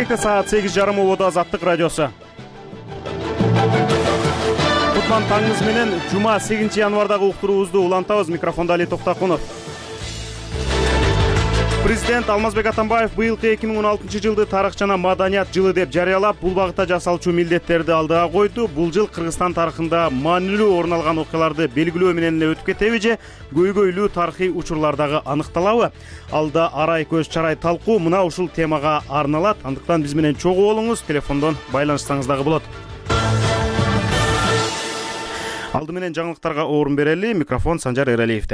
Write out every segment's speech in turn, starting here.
Бишкекте саат 8:30 болду. Азаттык радиосу. Кутман таңыңыз менен жума 8 январдагы уктуруубузду улантабыз. Микрофонда Али Токтакунов. Президент Алмазбек Атамбаев быйылкы 2016 жылды тарых жана маданият жылы деп жарыялап, бул багытта жасалчу милдеттерди алдыга койду. Бул жыл Кыргызстан тарыхында маанилүү орун алган окуяларды белгилөө менен эле өтүп кетеби же көйгөйлүү тарыхый учурлардагы аныкталабы? Алда арай көз чарай талкуу мына ушул темага арналат. Андыктан биз менен чогуу болуңуз, телефондон байланышсаңыз дагы болот. Алды менен жаңылыктарга орун берели. Микрофон Санжар Эралиевде.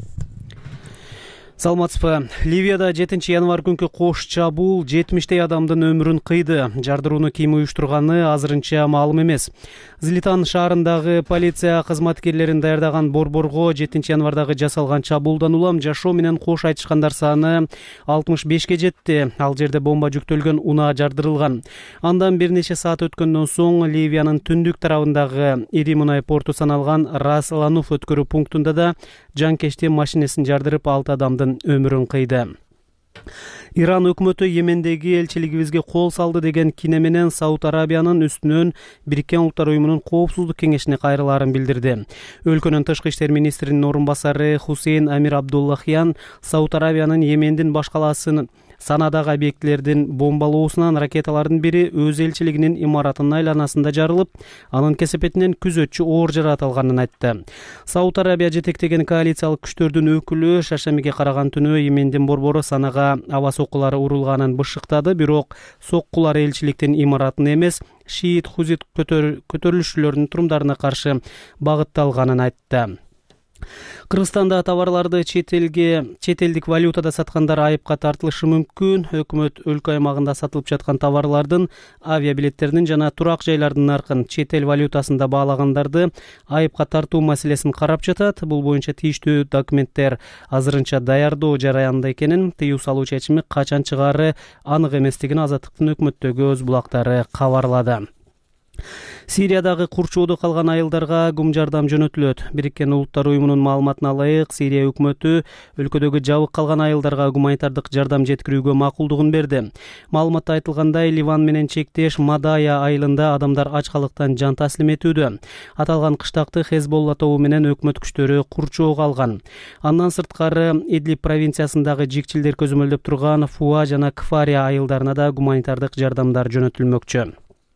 Саламатсызбы. Ливияда 7 январ күнкү кош чабуул 70 адамдын өмүрүн кыйды. Жардырууну ким уюштурганы азырынча маалым эмес. Злитан шаарындагы полиция кызматкерлерин даярдаган борборго 7 январдагы жасалган чабуулдан улам жашоо менен кош айтышкандар саны 65ке жетти. Ал жерде бомба жүктөлгөн унаа жардырылган. Андан бир нече саат өткөндөн соң Ливиянын түндүк тарабындагы ири мунай порту саналган Рас Лануф өткөрүү пунктунда да жанкечти машинесин жардырып 6 адамдын өмүрүн кыйды. Иран өкмөтү Йемендеги элчилигибизге кол салды деген кине менен Сауд Арабиянын үстүнөн Бириккен Улуттар Уюмунун Коопсуздук кеңешине кайрылаарын билдирди. Өлкөнүн тышкы иштер министринин орун басары Хусейн Амир Абдуллахиян Сауд Арабиянын Йемендин баш каласын Санадагы объектилердин бомбалоосунан ракеталардын бири өз элчилигинин имаратынын айланасында жарылып, анын кесепетинен күзөтчү оор жаратылганын айтты. Сауд Арабия жетектеген коалициялык күчтөрдүн өкүлү шашемиге караган түнү Йемендин борбору Санага аба соккулары урулганын бышыктады, бирок соккулар элчиликтин имаратына эмес, шиит хузит көтөрүлүшчүлөрүнүн турумдарына каршы багытталганын айтты. Кыргызстанда товарларды чет элдик валютада саткандар айыпка тартылышы мүмкүн. Өкмөт өлкө аймагында сатылып жаткан товарлардын, авиабилеттердин жана турак жайлардын наркын чет эл валютасында баалагандарды айыпка тартуу маселесин карап жатат. Бул боюнча тийиштүү документтер азырынча даярдоо жараянда экенин, тыюу салуу чечими качан чыгаары анык эместигин Азаттыктын өкмөттөгү өз булактары кабарлады. Сириядагы курчоодо калган айылдарга гум жардам жөнөтүлөт. Бириккен Улуттар Уюмунун маалыматына ылайык, Сирия өкмөтү өлкөдөгү жабык калган айылдарга гуманитардык жардам жеткирүүгө макулдугун берди. Маалыматта айтылгандай, Ливан менен чектеш Мадая айылында адамдар ачкалыктан жан таслим этүүдө. Аталган кыштакты Хезболла тобу менен өкмөт күчтөрү курчоого алган. Андан сырткары Идлиб провинциясындагы жикчилдер көзөмөлдөп турган Фуа жана Кфария айылдарына да гуманитардык жардамдар жөнөтүлмөкчү.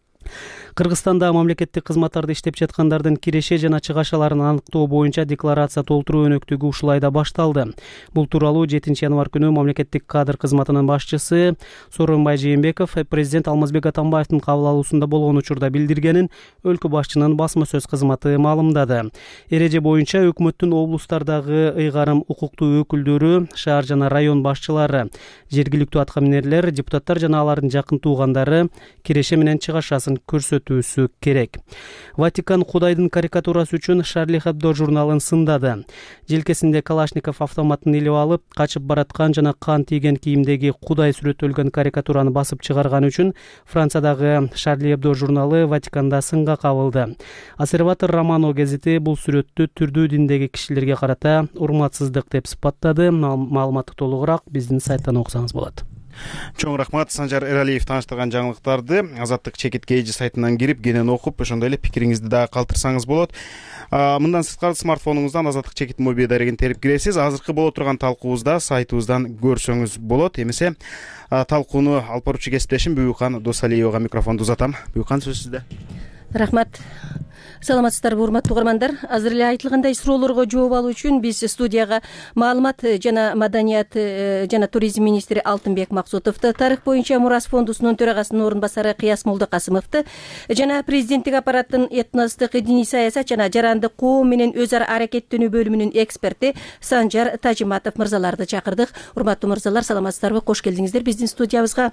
Кыргызстанда мамлекеттик кызматтарды иштеп жаткандардын киреше жана чыгашаларын аныктоо боюнча декларация толтуруу өнөктүгү ушул айда башталды. Бул тууралуу 7 январ күнү мамлекеттик кадр кызматынын башчысы Сооронбай Жээнбеков президент Алмазбек Атамбаевдин кабыл алуусунда болгон учурда билдиргенин өлкө башчынын басма сөз кызматы маалымдады. Эреже боюнча өкмөттүн облустардагы ыйгарым укуктуу өкүлдөрү, шаар жана район башчылары, жергиликтүү аткаминерлер, депутаттар жана алардын жакын туугандары киреше менен чыгашасын көрсөтүүсү керек. Ватикан Кудайдын карикатурасы үчүн Шарли Hebdo журналын сындады. Желкесинде Калашников автоматын илип алып, качып бараткан жана кан тийген кийимдеги Кудай сүрөттөлгөн карикатураны басып чыгарган үчүн Франциядагы Шарли Hebdo журналы Ватиканда сынга кабылды. Ассерватор Романо гезити бул сүрөттү түрдүү диндеги кишилерге карата урматсыздык деп сыпаттады. Маалыматты толугураак биздин сайттан окусаңыз болот. Чоң рахмат Санжар Эралиев тааныштырган жаңылыктарды Азаттык чекит.kg сайтынан кирип, кенен окуп, ошондой эле пикириңизди дагы калтырсаңыз болот. Мындан сырткары смартфонуңуздан Азаттык чекит мобил дарегин терип киресиз. Азыркы боло турган талкуубузда сайтыбыздан көрсөңүз болот. Эмесе талкууну алып баруучу кесиптешим Буюкан Досалиевага микрофонду узатам. Буюкан, сөз сизде. Рахмат. Саламатсыздарбы, урматтуу угармандар. Азыр эле айтылгандай суроолорго жооп алуу үчүн биз студияга маалымат жана маданият жана туризм министри Алтынбек Максутовду, тарых боюнча мурас фондусунун төрагасынын орун басары Кыяс Молдокасымовду жана президенттик аппараттын этностук, диний саясат жана жарандык коом менен өз ара аракеттенүү бөлүмүнүн эксперти Санжар Тажиматов мырзаларды чакырдык. Урматтуу мырзалар, саламатсыздарбы? Кош келдиңиздер биздин студиябызга.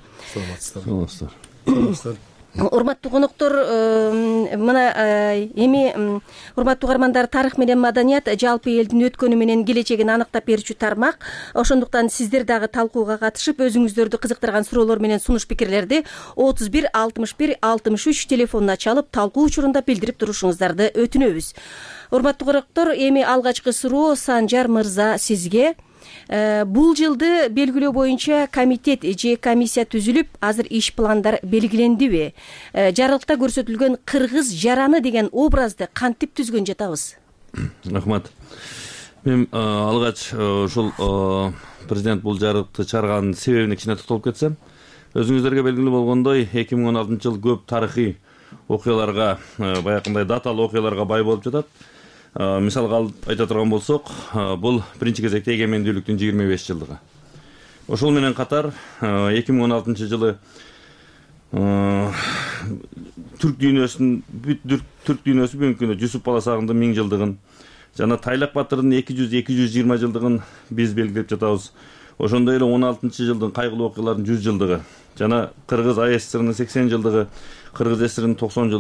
Саламатсыздар. Урматтуу коноктор, мына эми урматтуу угармандар, тарых менен маданият жалпы элдин өткөнү менен келечегин аныктап берүүчү тармак. Ошондуктан сиздер дагы талкууга катышып, өзүңүздөрдү кызыктырган суроолор менен сунуш пикирлерди 31 61 63 телефонуна чалып, талкуу учурунда билдирип турушуңуздарды өтүнөбүз. Урматтуу коноктор, эми алгачкы суроо Санжар мырза сизге. Бул жылды белгилөө боюнча комитет же комиссия түзүлүп, азыр иш пландар белгилендиби? Жарылыкта көрсөтүлгөн кыргыз жараны деген образды кантип түзгөн жатабыз? Рахмат. Мен алгач ушул президент бул жарыкты чыгарганын себебине кичине токтолуп кетсем, өзүңүздөргө белгилүү болгондой 2016 жыл көп тарыхый окуяларга, баягындай даталуу окуяларга бай болуп жатат. Мисалга алып айта турган болсок, бул биринчи кезекте эгемендүүлүктүн 25 жылдыгы. Ошол менен катар 2016 жылы түрк дүйнөсү бүгүнкү күндө Жусуп Баласагындын 1000 жылдыгын жана Тайлак Батырдын 200-220 жылдыгын биз белгилеп жатабыз. Ошондой эле 16 жылдын кайгылуу окуялардын 100 жылдыгы жана Кыргыз АССРнын 80 жылдыгы, Кыргыз ССРнын 90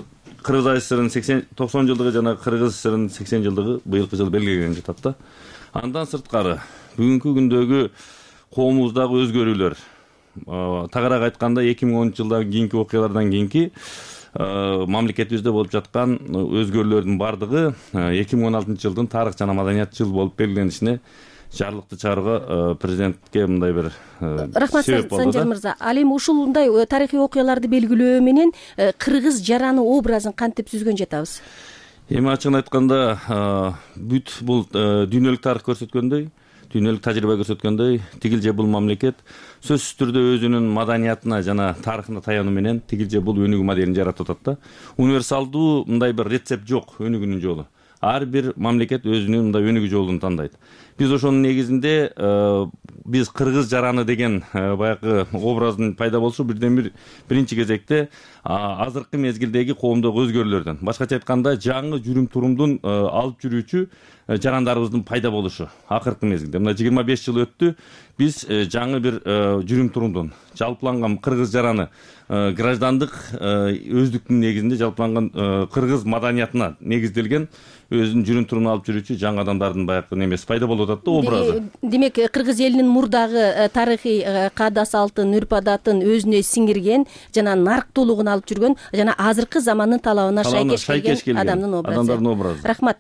жылдыгы жана Кыргыз ССРнын 80 жылдыгы быйылкы жыл белгиленген жатат да. Андан сырткары бүгүнкү күндөгү коомубуздагы өзгөрүүлөр, тагыраак айтканда 2010 жылдан кийинки окуялардан кийинки мамлекетибизде болуп жаткан өзгөрүүлөрдүн бардыгы 2016 жылдын тарых жана маданият жыл болуп белгиленишине жарлыкты чыгарууга президентке мындай бир рахмат Санжар мырза. Ал эми ушундай тарыхый окуяларды белгилөө менен кыргыз жараны образын кантип түзгөн жатабыз? Эми ачыгын айтканда бүт бул дүйнөлүк тарых көрсөткөндөй, дүйнөлүк тажрыйба көрсөткөндөй, тигил же бул мамлекет сөзсүз түрдө өзүнүн маданиятына жана тарыхына таянуу менен тигил же бул өнүгүү моделин жаратып атат да. Универсалдуу мындай бир рецепт жок өнүгүүнүн жолу. Ар бир мамлекет өзүнүн мындай өнүгүү жолун тандайт. Биз ошонун негизинде биз кыргыз жараны деген баягы образдын пайда болушу биринчи кезекте азыркы мезгилдеги коомдогу өзгөрүүлөрдөн, башкача айтканда жаңы жүрүм турумдун алып жүрүүчү жарандарыбыздын пайда болушу. Акыркы мезгилде мына 25 жыл өттү, биз жаңы бир жүрүм турумдун жалпыланган кыргыз жараны граждандык өздүктүн негизинде жалпыланган кыргыз маданиятына негизделген өзүнүн жүрүм турумун алып жүрүүчү жаңы адамдардын баягы немеси пайда болуп атат да, образы. Демек кыргыз элинин мурдагы тарыхый каада салтын, үрп адатын өзүнө сиңирген жана нарктуулугун алып жүргөн жана азыркы замандын талабына шайкеш келген адамдын образы. Рахмат.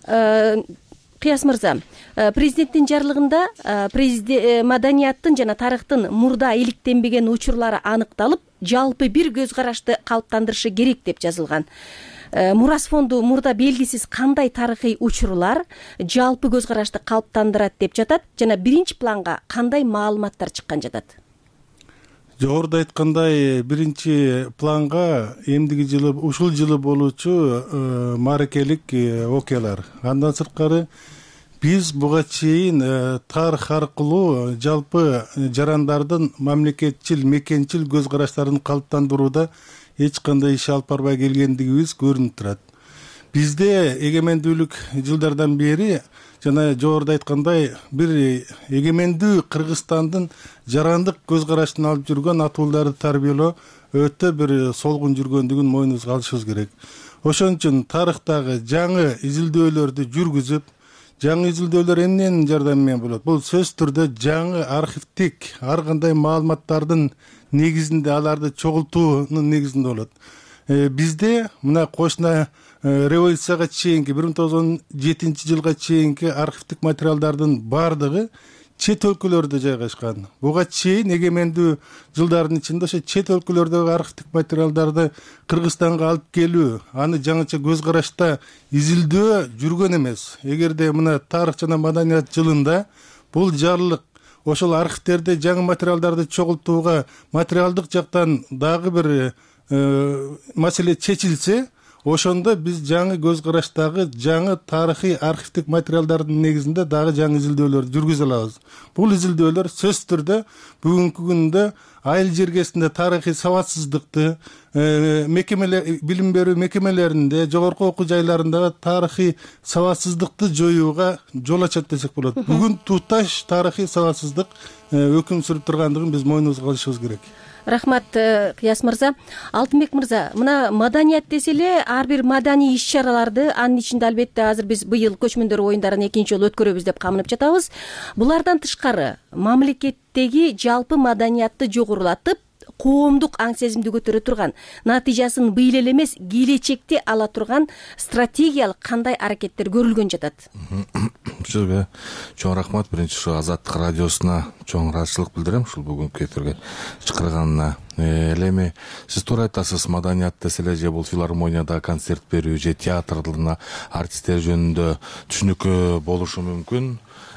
Кыяс мырза, президенттин жарлыгында маданияттын жана тарыхтын мурда иликтенбеген учурлары аныкталып, жалпы бир көз карашты калыптандырышы керек деп жазылган. Мурас фонду мурда белгисиз кандай тарыхый учурлар жалпы көз карашты калыптандырат деп жатат жана биринчи планга кандай маалыматтар чыккан жатат? Жогоруда айткандай, биринчи планга эмдиги жылы, ушул жылы болуучу мааракелик окуялар. Андан сырткары биз буга чейин тарых аркылуу жалпы жарандардын мамлекетчил, мекенчил көз караштарын калыптандырууда эч кандай иш алып барбай келгендигибиз көрүнүп турат. Бизде эгемендүүлүк жылдардан бери жана жогоруда айткандай бир эгемендүү Кыргызстандын жарандык көз карашын алып жүргөн атууларды тарбиялоо өтө бир солгун жүргөндүгүн мойнубузга алышыбыз керек. Ошон үчүн тарыхтагы жаңы изилдөөлөрдү жүргүзүп, жаңы изилдөөлөр эмненин жардамы менен болот? Бул сөзсүз түрдө жаңы архивдик ар кандай маалыматтардын негизинде, аларды чогултуунун негизинде болот. Бизде мына кошуна революцияга чейинки 1917 жылга чейинки архивдик материалдардын бардыгы чет өлкөлөрдө жайгашкан. Буга чейин эгемендүү жылдардын ичинде ошо чет өлкөлөрдөгү архивдик материалдарды Кыргызстанга алып келүү, аны жаңыча көз карашта изилдөө жүргөн эмес. Эгерде мына тарых жана маданият жылында бул жарлык ошол архивтерде жаңы материалдарды чогултууга материалдык жактан дагы бир маселе чечилсе, ошондо биз жаңы көз караштагы жаңы тарыхый архивдик материалдардын негизинде дагы жаңы изилдөөлөрдү жүргүзө алабыз. Бул изилдөөлөр сөзсүз түрдө бүгүнкү күндө айыл жергесинде тарыхый сабатсыздыкты, билим берүү мекемелеринде, жогорку окуу жайларындагы тарыхый сабатсыздыкты жоюуга жол ачат десек болот. Бүгүн туташ тарыхый сабатсыздык өкүм сүрүп тургандыгын биз мойнубузга алышыбыз керек. Рахмат, Кыяс мырза. Алтынбек мырза, мына маданият десе эле ар бир маданий иш-чараларды, анын ичинде албетте азыр биз быйыл көчмөндөр оюндарын экинчи жолу өткөрөбүз деп камынып жатабыз. Булардан тышкары мамлекеттеги жалпы маданиятты жогорулатып, коомдук аң сезимди көтөрө турган, натыйжасын быйыл эле эмес келечекте ала турган стратегиялык кандай аракеттер көрүлгөн жатат? Сизге чоң рахмат. Биринчи ушу Азаттык радиосуна чоң ыраазычылык билдирем ушул бүгүнкү эфирге чакырганына. Эми сиз туура айтасыз, маданият десе эле же бул филармонияда концерт берүү же театрдын артисттер жөнүндө түшүнүккө болушу мүмкүн.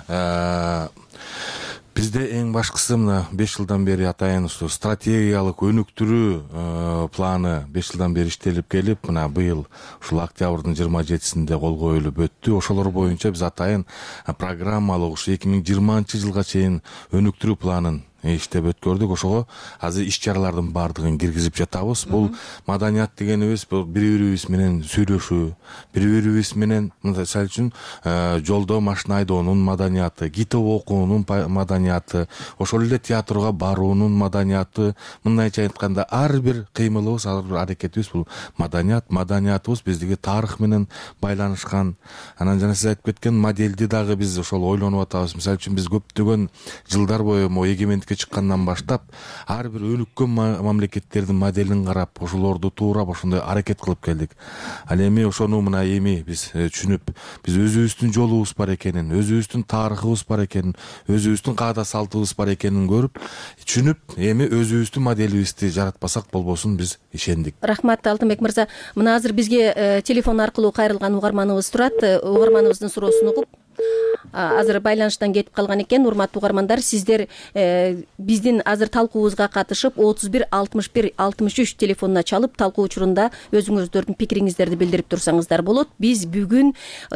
Бизде эң башкысы мына 5 жылдан бери атайын ушу стратегиялык өнүктүрүү планы 5 жылдан бери иштелип келип, мына быйыл ушул октябрдын 27-синде кол коюлуп өттү. Ошолор боюнча биз атайын программалык ушу 2020-жылга чейин өнүктүрүү планын иштеп өткөрдүк. Ошого азыр иш-чаралардын баардыгын киргизип жатабыз. Бул маданият дегенибиз бул бири-бирибиз менен сүйлөшүү, бири-бирибиз менен мисалы үчүн жолдо машина айдоонун маданияты, китеп окуунун маданияты, ошол эле театрга баруунун маданияты, мындайча айтканда ар бир кыймылыбыз, ар бир аракетибиз бул маданият. Маданиятыбыз биздики тарых менен байланышкан. Анан жана сиз айтып кеткен моделди дагы биз ошол ойлонуп атабыз. Мисалы үчүн биз көптөгөн жылдар бою эгемендикке чыккандан баштап ар бир өнүккөн мамлекеттердин моделин карап, ошолорду туурап ошондой аракет кылып келдик. Ал эми ошону мына эми биз түшүнүп, биз өзүбүздүн жолубуз бар экенин, өзүбүздүн тарыхыбыз бар экенин, өзүбүздүн каада салтыбыз бар экенин көрүп, түшүнүп, эми өзүбүздүн моделибизди жаратпасак болбосун биз ишендик. Рахмат Алтынбек мырза. Мына азыр бизге телефон аркылуу кайрылган угарманыбыз турат. Угарманыбыздын суроосун угуп азыр байланыштан кетип калган экен. Урматтуу угармандар, сиздер биздин азыр талкуубузга катышып 31 61 63 телефонуна чалып талкуу учурунда өзүңүздөрдүн пикириңиздерди билдирип турсаңыздар болот. Биз бүгүн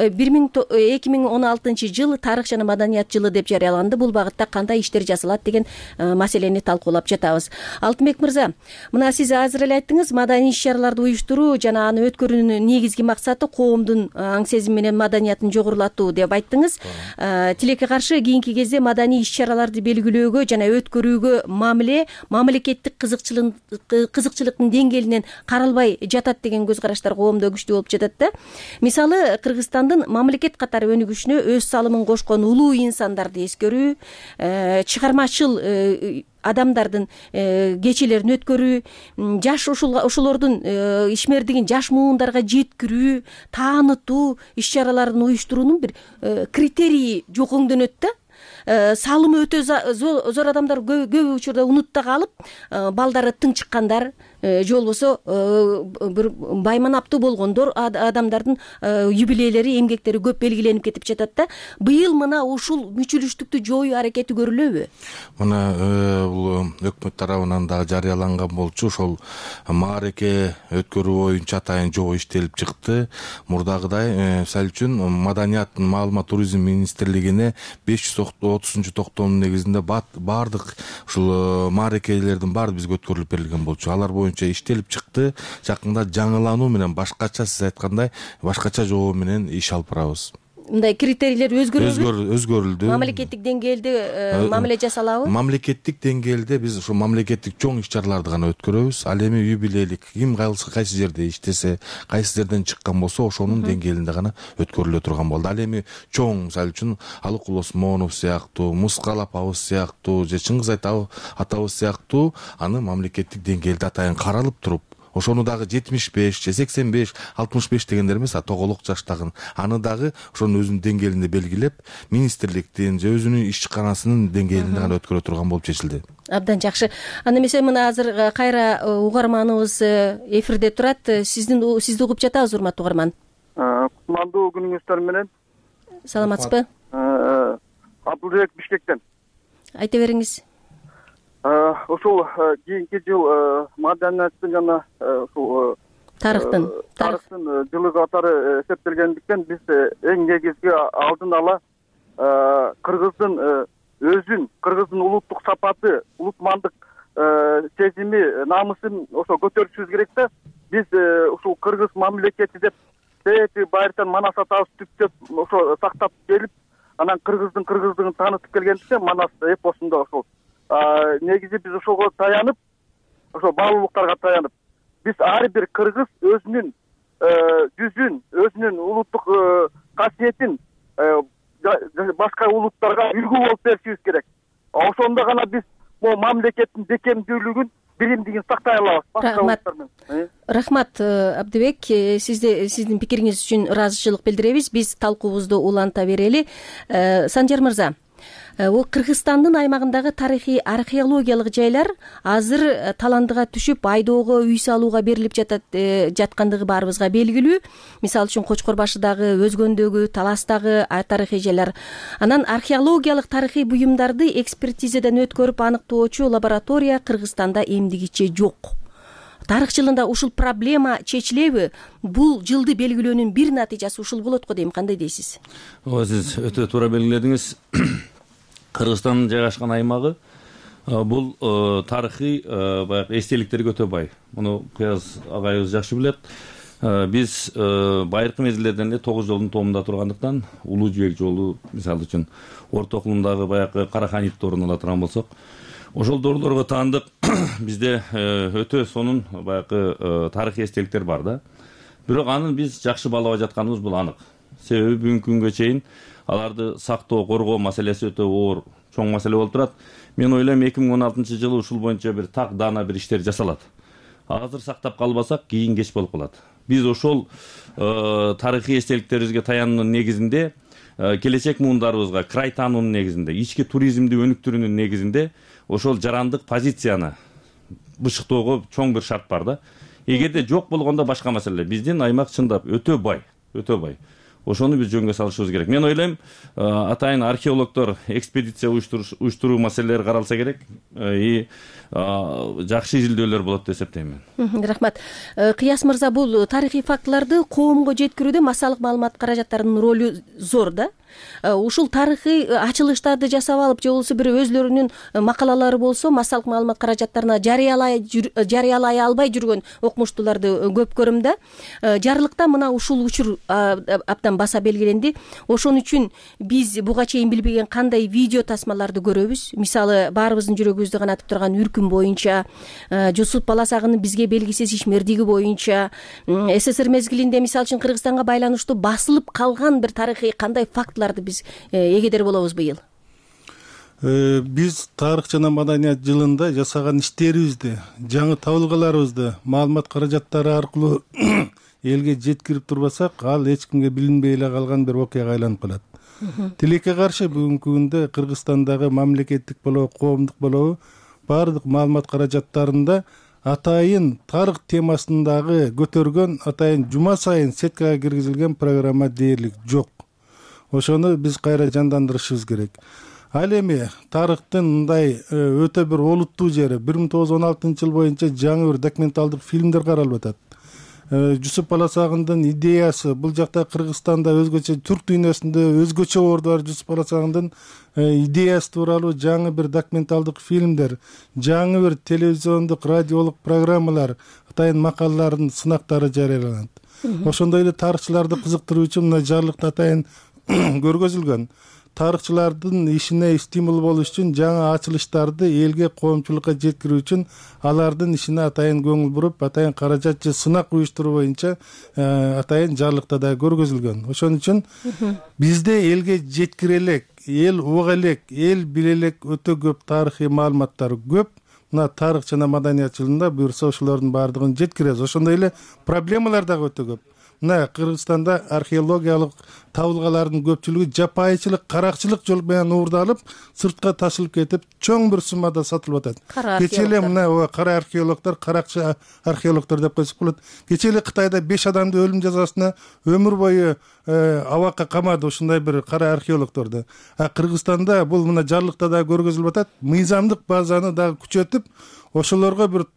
2016 жыл тарых жана маданият жылы деп жарыяланды. Бул багытта кандай иштер жасалат деген маселени талкуулап жатабыз. Алтынбек мырза, мына сиз азыр эле айттыңыз, маданий иш-чараларды уюштуруу жана аны өткөрүүнүн негизги максаты коомдун аң сезими менен маданиятын жогорулатуу деп айттыңыз. Тилекке каршы кийинки кезде маданий иш-чараларды белгилөөгө жана өткөрүүгө мамлекеттик кызыкчылыктын деңгээлинен каралбай жатат деген көз караштар коомдо күчтүү болуп жатат да. Мисалы, Кыргызстандын мамлекет катары өнүгүшүнө өз салымын кошкон улуу инсандарды эскерүү, чыгармачыл адамдардын кечелерин өткөрүү, жаш ошолордун ишмердигин жаш муундарга жеткирүү, таанытуу иш-чараларын уюштуруунун бир критерийи жокоңдөнөт да. Салымы өтө зор адамдар көп учурда унутта калып, балдары тың чыккандар же болбосо бир байманаптуу болгондор адамдардын юбилейлери, эмгектери көп белгиленип кетип жатат да. Быйыл мына ушул мүчүлүштүктү жоюу аракети көрүлөбү? Мына бул өкмөт тарабынан дагы жарыяланган болчу. Ошол маареке өткөрүү боюнча атайын жобо иштелип чыкты. Мурдагыдай, мисалы үчүн маданият, маалымат, туризм министрлигине 530-токтомдун негизинде баардык ушул маарекелердин баары бизге өткөрүлүп берилген болчу. Алар боюнча иштелип чыкты. Жакында жаңылануу менен башкача, сиз айткандай, башкача жобо менен иш алып барабыз. Мындай критерийлер өзгөрүлдү. Мамлекеттик деңгээлде мамиле жасалабы? Мамлекеттик деңгээлде биз ошо мамлекеттик чоң иш-чараларды гана өткөрөбүз. Ал эми юбилейлик ким кайсы жерде иштесе, кайсы жерден чыккан болсо, ошонун деңгээлинде гана өткөрүлө турган болду. Ал эми чоң, мисалы үчүн Алыкул Осмонов сыяктуу, Мускал апабыз сыяктуу же Чыңгыз атабыз сыяктуу аны мамлекеттик деңгээлде атайын каралып туруп, ошону дагы 75 же 85, 65 дегендер эмес, тоголук жаштагын аны дагы ошонун өзүнүн деңгээлинде белгилеп, министрликтин же өзүнүн ишчанасынын деңгээлинде гана өткөрө турган болуп чечилди. Абдан жакшы. Анда эмесе мына азыр кайра угарманыбыз эфирде турат. Сизди угуп жатабыз, урматтуу угарман. Кутмандуу күнүңүздөр менен. Саламатсызбы? Абдулбек Бишкектен. Айта бериңиз. Ушул кийинки жыл маданияттын жана ушул тарыхтын жылы катары эсептелгендиктен биз эң негизги алдын ала кыргыздын өзүн, кыргыздын улуттук сапаты, улутмандык сезими, намысын ошо көтөрүшүбүз керек да. Биз ушул кыргыз мамлекети деп себеби байыртан Манас атабыз түптөп ошо сактап келип, анан кыргыздыгын таанытып келгендиктен Манас эпосунда ошол негизи биз ошого таянып, ошо баалуулуктарга таянып, биз ар бир кыргыз өзүнүн жүзүн, өзүнүн улуттук касиетин башка улуттарга үлгү болуп беришибиз керек. Ошондо гана биз бул мамлекеттин бекемдүүлүгүн биримдигин сактай алабыз башка Рахмат. улуттар менен. Рахмат, Абдыбек, сиздин пикириңиз үчүн ыраазычылык билдиребиз. Биз талкуубузду уланта берели. Санжар мырза, Кыргызстандын аймагындагы тарыхый археологиялык жайлар азыр таландыга түшүп, айдоого, үй салууга берилип жаткандыгы баарыбызга белгилүү. Мисалы үчүн Кочкорбашыдагы, Өзгөндөгү, Таластагы тарыхый жайлар. Анан археологиялык тарыхый буюмдарды экспертизаден өткөрүп аныктоочу лаборатория Кыргызстанда эмдигиче жок. Тарых жылында ушул проблема чечилеби? Бул жылды белгилөөнүн бир натыйжасы ушул болот го дейм. Кандай дейсиз? Сиз өтө туура белгиледиңиз. Кыргызстандын жайгашкан аймагы бул тарыхый баягы эстеликтерге өтө бай. Муну Кыяз агайыбыз жакшы билет. Биз байыркы мезгилдерден эле 9 жолдун тоомунда тургандыктан Улуу Жибек жолу, мисалы үчүн Орто Окулундагы баягы Караханитти орун ала турган болсок, ошол дорлорго таандык бизде өтө сонун баягы тарыхый эстеликтер бар да. Бирок аны биз жакшы баалабай жатканыбыз бул анык. Себеби бүгүнкү күнгө чейин аларды сактоо, коргоо маселеси өтө оор, чоң маселе болуп турат. Мен ойлойм 2016-жылы ушул боюнча бир так даана бир иштер жасалат. Азыр сактап калбасак, кийин кеч болуп калат. Биз ошол тарыхый эстеликтерибизге таянуунун негизинде, келечек муундарыбызга край таануунун негизинде, ички туризмди өнүктүрүүнүн негизинде ошол жарандык позицияны бышыктоого чоң бир шарт бар да. Эгерде жок болгондо башка маселе. Биздин аймак чындап өтө бай, өтө бай. Ошону биз жөнгө салышыбыз керек. Мен ойлойм, атайын археологдор экспедиция уюштуруу маселелери каралса керек и жакшы изилдөөлөр болот деп эсептейм мен. Рахмат. Кыяз мырза, бул тарыхый фактыларды коомго жеткирүүдө массалык маалымат каражаттарынын ролу зор да. Ушул тарыхый ачылыштарды жасап алып, же болбосо бир өзлөрүнүн макалалары болсо, массалык маалымат каражаттарына жарыялай албай жүргөн окумуштууларды көп көрөм да. Жарлыкта мына ушул учур абдан баса белгиленди. Ошон үчүн биз буга чейин билбеген кандай видео тасмаларды көрөбүз. Мисалы, баарыбыздын жүрөгүбүздү канатып турган Үркүн боюнча, Жусуп Баласагынын бизге белгисиз ишмердиги боюнча, СССР мезгилинде мисалы үчүн Кыргызстанга байланыштуу басылып калган бир тарыхый кандай фактыларды биз эгедер болобуз быйыл? Биз тарых жана маданият жылында жасаган иштерибизди, жаңы табылгаларыбызды маалымат каражаттары аркылуу элге жеткирип турбасак, ал эч кимге билинбей эле калган бир окуяга айланып калат. Тилекке каршы бүгүнкү күндө Кыргызстандагы мамлекеттик болобу, коомдук болобу, баардык маалымат каражаттарында атайын тарых темасындагы көтөргөн атайын жума сайын сеткага киргизилген программа дээрлик жок. Ошону биз кайра жандандырышыбыз керек. Ал эми тарыхтын мындай өтө бир олуттуу жери 1916 жыл боюнча жаңы бир документалдык фильмдер каралып атат. Жусуп Баласагындын идеясы, бул жакта Кыргызстанда өзгөчө, түрк дүйнөсүндө өзгөчө орду бар Жусуп Баласагындын идеясы тууралуу жаңы бир документалдык фильмдер, жаңы бир телевизиондук, радиолук программалар, атайын макалалардын сынактары жарыяланат. Ошондой эле тарыхчыларды кызыктыруу үчүн мына жарлыкта атайын көргөзүлгөн. Тарыхчылардын ишине стимул болуш үчүн жаңы ачылыштарды элге, коомчулукка жеткирүү үчүн алардын ишине атайын көңүл буруп, атайын каражат же сынак уюштуруу боюнча атайын жарлыкта да көргөзүлгөн. Ошон үчүн бизде элге жеткире элек, эл уга элек, эл биле элек өтө көп тарыхый маалыматтар көп. Мына тарых жана маданият жылында буюрса ошолордун баардыгын жеткиребиз. Ошондой эле проблемалар дагы өтө көп. Мына Кыргызстанда археологиялык табылгалардын көпчүлүгү жапайычылык, каракчылык жол менен уурдалып, сыртка ташылып кетип, чоң бир суммада сатылып атат. Кече эле мына кара археологдор, каракчы археологдор деп койсок болот. Кече эле Кытайда 5 адамды өлүм жазасына өмүр бою абакка камады ошондой бир кара археологдорду. Кыргызстанда бул мына жарлыкта да көргөзүлүп атат. Мыйзамдык базаны дагы күчөтүп, ошолорго бир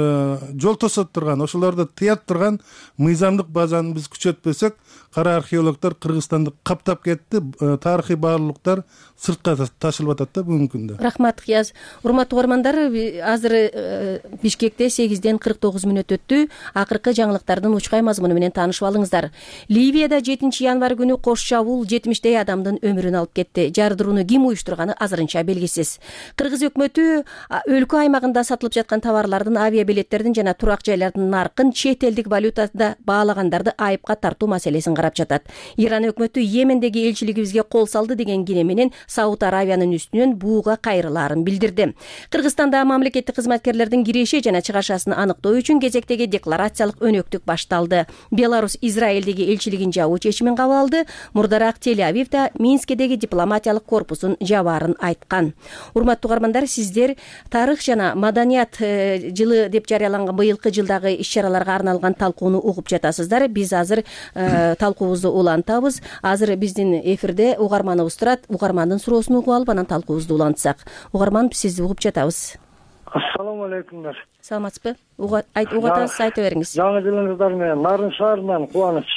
жол тосоп турган, ошолорду тыяп турган мыйзамдык базаны биз күчөтпөсөк, кара археологдор Кыргызстанды каптап кетти, тарыхый баалуулуктар сыртка ташылып атат да бүгүнкү күндө. Рахмат, Кыяз. Урматтуу угармандар, азыр Бишкекте 8-ден 49 мүнөт өттү. Акыркы жаңылыктардын учкай мазмуну менен таанышып алыңыздар. Ливияда 7-январь күнү кош чабуул 70 адамдын өмүрүн алып кетти. Жардырууну ким уюштурганы азырынча белгисиз. Кыргыз өкмөтү өлкө аймагында сатылып жаткан товарлардын авиабилеттердин жана турак жайлардын наркын чет элдик валютада баалагандарды айыпка тартуу маселесин карап жатат. Иран өкмөтү Йемендеги элчилигибизге кол салды деген кире менен Сауд Аравиянын үстүнөн бууга кайрылаарын билдирди. Кыргызстанда мамлекеттик кызматкерлердин киреше жана чыгашасын аныктоо үчүн кезектеги декларациялык өнөктүк башталды. Беларусь Израилдеги элчилигин жабуу чечимин кабыл алды. Мурдараак Тель-Авивда Минскедеги дипломатиялык корпусун жабаарын айткан. Урматтуу угармандар, сиздер тарых жана маданият жылы деп жарыяланган быйылкы жылдагы иш-чараларга арналган талкууну угуп жатасыздар. Биз азыр талкуубузду улантабыз. Азыр биздин эфирде угарманыбыз турат. Угармандын суроосун угуп алып, анан талкуубузду улантсак. Угарман, сизди угуп жатабыз. Ассаламу алейкумдар. Саламатсызбы? Угатасыз, айта бериңиз. Жаңы жылыңыздар менен Нарын шаарынан кубаныч.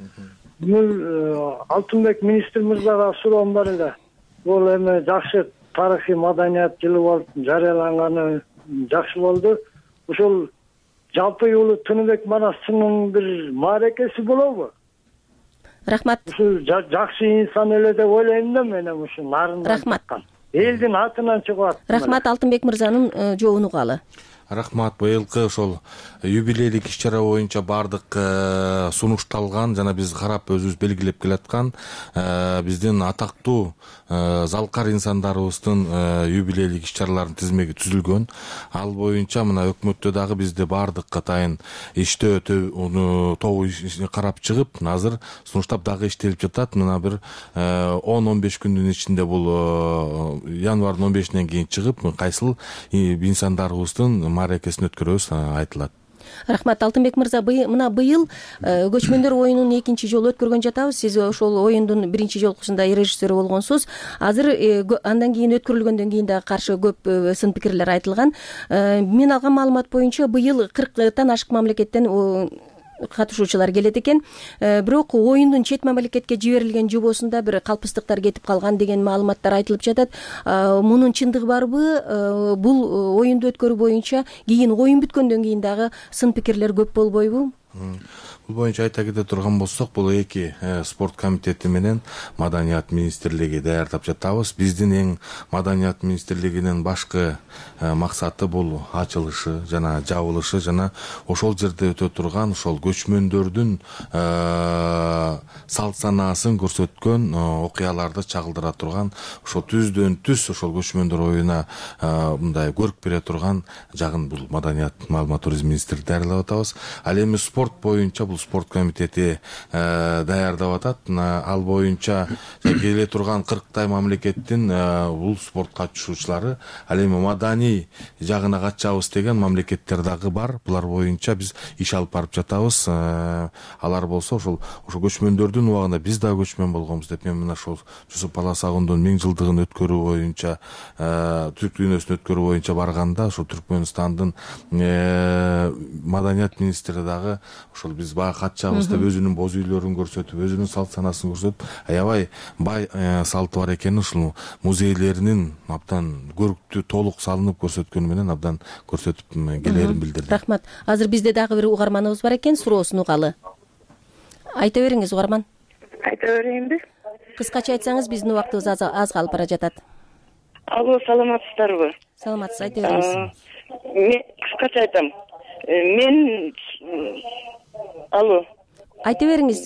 Алтынбек министр мырзага суроом бар эле. Бул эми жакшы тарыхый маданият жылы болуп жарыяланганы жакшы болду. Ушул жалпы уулу Тыныбек Манасчынын бир мааракеси болобу? Рахмат. Ушул жакшы инсан эле деп ойлойм да мен ушул Нарында. Рахмат. Элдин атынан чыгып. Рахмат Алтынбек мырзанын жообун угалы. Рахмат. Быйылкы ошол юбилейлик иш-чара боюнча бардык сунушталган жана биз карап өзүбүз белгилеп келаткан биздин атактуу залкар инсандарыбыздын юбилейлик иш-чараларынын тизмеги түзүлгөн. Ал боюнча мына өкмөттө дагы бизде бардык катайын иштөө тобу карап чыгып, азыр сунуштап дагы иштелип жатат. Мына бир 10-15 күндүн ичинде бул январдын 15-нен кийин чыгып, кайсыл инсандарыбыздын мааракесин өткөрөбүз айтылат. Рахмат Алтынбек мырза, мына быйыл көчмөндөр оюнун экинчи жолу өткөргөн жатабыз. Сиз ошол оюндун биринчи жолкусунда режиссеру болгонсуз. Азыр андан кийин өткөрүлгөндөн кийин дагы каршы көп сын пикирлер айтылган. Мен алган маалымат боюнча быйыл 40тан ашык мамлекеттен катышуучулар келет экен. Бирок оюндун чет мамлекетке жиберилген жобосунда бир калпыстыктар кетип калган деген маалыматтар айтылып жатат. Мунун чындыгы барбы? Бул оюнду өткөрүү боюнча кийин оюн бүткөндөн кийин дагы сын пикирлер көп болбойбу? Бул боюнча айта кете турган болсок, бул эки спорт комитети менен маданият министрлиги даярдап жатабыз. Биздин эң маданият министрлигинин башкы максаты бул ачылышы жана жабылышы жана ошол жерде өтө турган ошол көчмөндөрдүн салт санаасын көрсөткөн окуяларды чагылдыра турган, ошол түздөн түз ошол көчмөндөр оюна мындай көрк бере турган жагын бул маданият маалымат туризм министрлиги даярдап атабыз. Ал эми спорт боюнча бул спорт комитети даярдап атат. Ал боюнча келе турган 40тай мамлекеттин бул спорт катышуучулары, ал эми маданий жагына катышабыз деген мамлекеттер дагы бар. Булар боюнча биз иш алып барып жатабыз. Алар болсо ошол көчмөндөрдүн убагында биз дагы көчмөн болгонбуз деп, мен мына ошол Жусуп Баласагундун 1000 жылдыгын өткөрүү боюнча, түрк дүйнөсүн өткөрүү боюнча барганда, ошол Түркмөнстандын маданият министри дагы ошол биз бага катышабыз деп өзүнүн боз үйлөрүн көрсөтүп, өзүнүн салт санасын көрсөтүп, аябай бай салты бар экенин ушул музейлеринин абдан көрктүү толук салынып көрсөткөнү менен абдан көрсөтүп келерин билдирди. Рахмат. Азыр бизде дагы бир угарманыбыз бар экен, суроосун угалы. Айта бериңиз, угарман. Айта берейинби? Кыскача айтсаңыз, биздин убактыбыз аз калып бара жатат. Алло, саламатсыздарбы? Саламатсыз, айта бериңиз. Мен кыскача айтам. Мен алло. Айта бериңиз.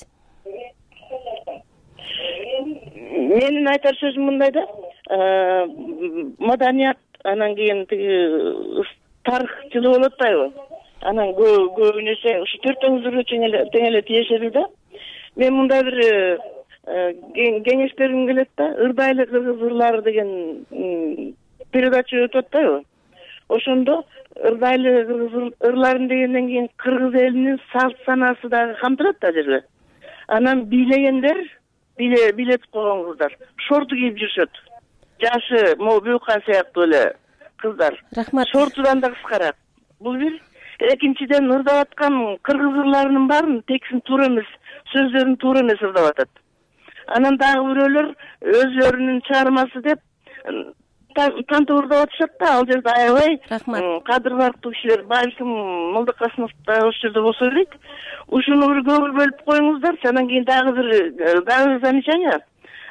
Менин айтар сөзүм мындай да. Маданият анан кийин тарых жылы болуп атпайбы? Анан көбүнесе ушу төртөөңүздөргө тең эле тиешелүү да. Мен мындай бир кеңеш бергим келет да. Ырдайлы кыргыз ырлары деген передача өтүп атпайбы? Ошондо ырдайлы кыргыз ырларын дегенден кийин кыргыз элинин салт санаасы дагы камтылат да жерде. Анан бийлегендер, билетип койгон кыздар шорту кийип жүрүшөт. Жашы могу Бүйкан сыяктуу эле кыздар. Рахмат. Шортудан да кыскараак. Бул бир. Экинчиден ырдап аткан кыргыз ырларынын баарын текстин туура эмес, сөздөрүн туура эмес ырдап атат. Анан дагы бирөөлөр өзлөрүнүн чыгармасы деп тантып ырдап атышат да, ал жерде аябай кадыр барктуу кишилер, балким Молдокасымов да ошол жерде болсо керек. Ушуну бир көңүл бөлүп коюңуздар. Анан кийин дагы бир замечание.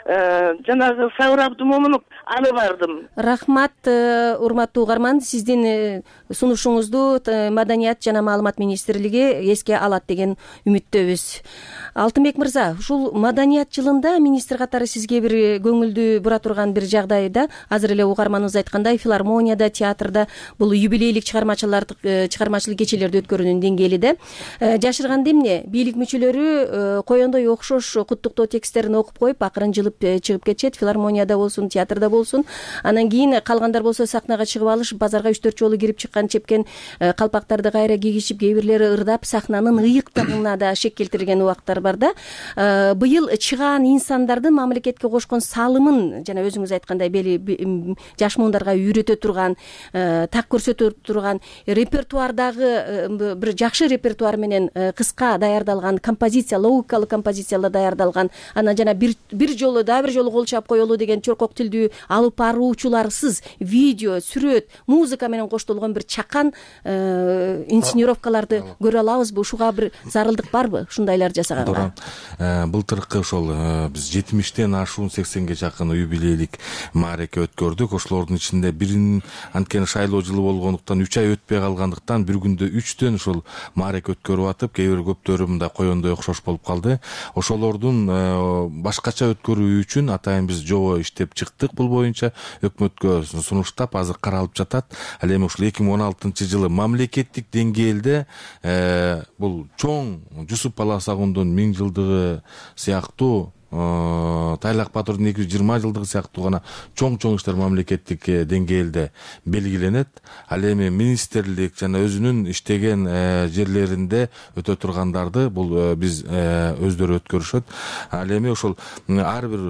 жанагы Сабыр Абдумомунов аны бардым. Рахмат, урматтуу угарман, сиздин сунушуңузду Маданият жана маалымат министрлиги эске алат деген үмүттөбүз. Алтынбек мырза, ушул маданият жылында министр катары сизге бир көңүлдү бура турган бир жагдайда, азыр эле угарманыбыз айткандай, филармонияда, театрда бул юбилейлик чыгармачылык кечелерди өткөрүүнүн деңгээли жашырганда эмне? Бийлик мүчөлөрү коёндой окшош куттуктоо тексттерин окуп коюп, акырын жылып чыгып кетишет, филармонияда болсун, театрда болсун. Анан кийин калгандар болсо сахнага чыгып алышып, базарга 3-4 жолу кирип чыккан чепкен калпактарды кайра кийгизип, кээ бирлери ырдап, сахнанын ыйыктыгына да шек келтирген убактар бар да. Быйыл чыгаан инсандардын мамлекетке кошкон салымын, жана өзүңүз айткандай, жаш муундарга үйрөтө турган, так көрсөтө турган репертуардагы бир жакшы репертуар менен кыска даярдалган композиция, логикалык композициялар даярдалган, анан жана бир жолу кол чаап коелу деген чоркок тилдүү алып баруучуларсыз видео, сүрөт, музыка менен коштолгон бир чакан инсценировкаларды көрө алабызбы? Ушуга бир зарылдык барбы ушундайлар жасаганга? Былтыркы ошол биз 70тен ашуун 80ге жакын юбилейлик маареке өткөрдүк. Ошолордун ичинде бирин анткени шайлоо жылы болгондуктан 3 ай өтпөй калгандыктан бир күндө 3төн ошол маареке өткөрүп атып, кээ бир көптөрү мындай коёндой окшош болуп калды. Ошолордун башкача өткөрүү үчүн атайын биз жобо иштеп чыктык. Бул боюнча өкмөткө сунуштап азыр каралып жатат. Ал эми ушул 2016-жылы мамлекеттик деңгээлде бул чоң Жусуп Баласагундун 1000 жылдыгы сыяктуу, Тайлак Батырдын 220 жылдыгы сыяктуу гана чоң иштер мамлекеттик деңгээлде белгиленет. Ал эми министрлик жана өзүнүн иштеген жерлеринде өтө тургандарды бул биз өздөрү өткөрүшөт. Ал эми ошол ар бир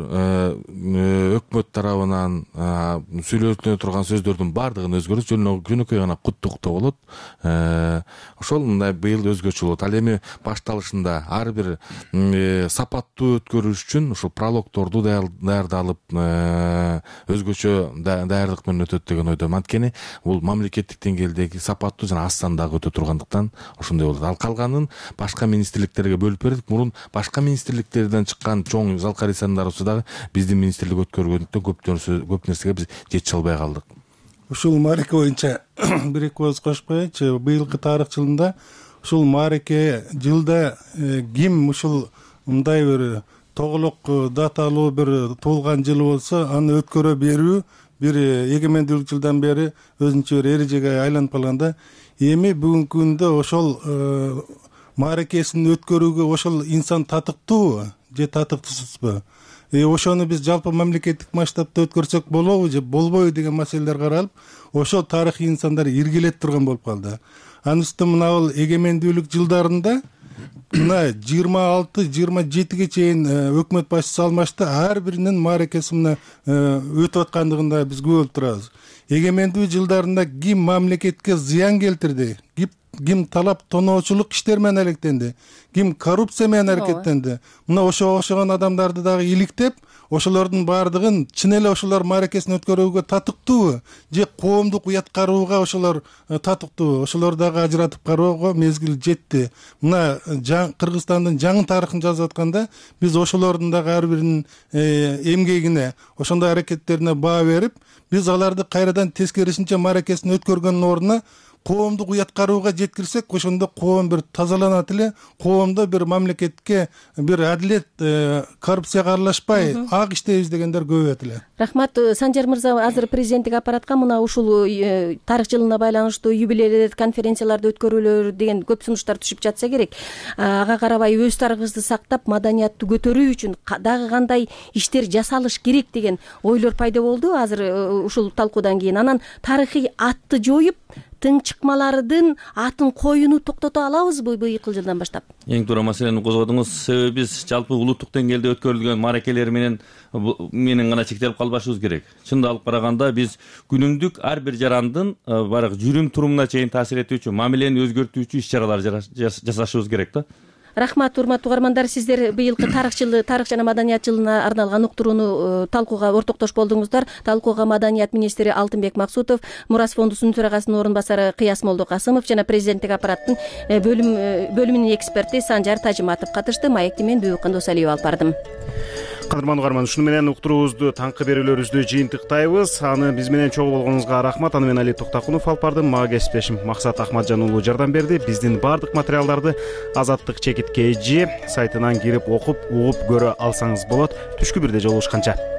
өкмөт тарабынан сүйлөтүлө турган сөздөрдүн баардыгын өзгөрүп, жөнөкөй гана куттуктоо болот. Ошол мындай быйыл өзгөчө болот. Ал эми башталышында ар бир сапаттуу өткөрүш үчүн ушул прологторду даярдалып, өзгөчө даярдык менен өтөт деген ойдомун. Анткени бул мамлекеттик деңгээлдеги сапаттуу жана аз сандагы өтө тургандыктан ошондой болот. Ал калганын башка министрликтерге бөлүп бердик. Мурун башка министрликтерден чыккан чоң залкар нысандарыбызды дагы биздин министрлик өткөргөндүктөн көп нерсеге биз жетише албай калдык. Ушул маареке боюнча бир эки ооз кошуп коеюнчу. Быйылкы тарых жылында ушул маареке жылда ким ушул мындай бир тоголок даталуу бир туулган жылы болсо, аны өткөрө берүү бир эгемендүүлүк жылдан бери өзүнчө бир эрежеге айланып калганда, эми бүгүнкү күндө ошол маарекесин өткөрүүгө ошол инсан татыктуубу же татыктуусузбу? Ошону биз жалпы мамлекеттик масштабта өткөрсөк болобу же болбойбу деген маселелер каралып, ошол тарыхый инсандар иргилеп турган болуп калды. Анын үстүнө мына бул эгемендүүлүк жылдарында мына 26-27ге чейин өкмөт башчысы алмашты, ар биринин маарекеси мына өтүп аткандыгында биз күбө болуп турабыз. Эгемендүү жылдарында ким мамлекетке зыян келтирди, ким талап тоноочулук иштер менен алектенди, ким коррупция менен аракеттенди, мына ошого окшогон адамдарды дагы иликтеп, ошолордун баардыгын чын эле ошолор маарекесин өткөрүүгө татыктуубу же коомдук уят кароого ошолор татыктуубу, ошолор дагы ажыратып кароого мезгил жетти. Мына Кыргызстандын жаңы тарыхын жазып атканда биз ошолордун дагы ар биринин эмгегине, ошондой аракеттерине баа берип, биз аларды кайрадан тескерисинче маарекесин өткөргөндүн ордуна коомдук уят кароого жеткирсек, ошондо коом бир тазаланат эле, коомдо бир мамлекетке бир адилет, коррупцияга аралашпай ак иштейбиз дегендер көбөйөт эле. Рахмат. Санжар мырза, азыр президенттик аппаратка мына ушул тарых жылына байланыштуу юбилейлер, конференцияларды өткөрүүлөр деген көп сунуштар түшүп жатса керек. Ага карабай өз тарыхыбызды сактап, маданиятты көтөрүү үчүн дагы кандай иштер жасалыш керек деген ойлор пайда болду азыр ушул талкуудан кийин. Анан тарыхый атты жоюп, тың чыкмалардын атын коюуну токтото алабызбы быйылкы жылдан баштап? Эң туура маселени козгодуңуз. Себеби биз жалпы улуттук деңгээлде өткөрүлгөн маарекелер менен гана чектелип калбашыбыз керек. Чынында алып караганда биз күнүмдүк ар бир жарандын барак жүрүм турумуна чейин таасир этүүчү, мамилени өзгөртүүчү иш-чаралар жасашыбыз керек да. Рахмат, урматтуу угармандар, сиздер быйылкы тарых жана маданият жылына арналган уктурууну талкууга ортоктош болдуңуздар. Талкууга маданият министри Алтынбек Максутов, Мурас фондусунун төрагасынын орун басары Кыяс Молдокасымов жана президенттик аппараттын бөлүмүнүн эксперти Санжар Тажиматов катышты. Маекти мен Бүйүккан Досалиева алып бардым. кадырман угарман, ушуну менен уктуруубузду таңкы берүүлөрүбүздү жыйынтыктайбыз. Аны биз менен чогуу болгонуңузга рахмат. Аны мен Али Токтакунов алып бардым. Мага кесиптешим Максат Ахматжан уулу жардам берди. Биздин баардык материалдарды Азаттык чекит KG сайтынан кирип окуп, угуп көрө алсаңыз болот. Түшкү бирде жолугушканча.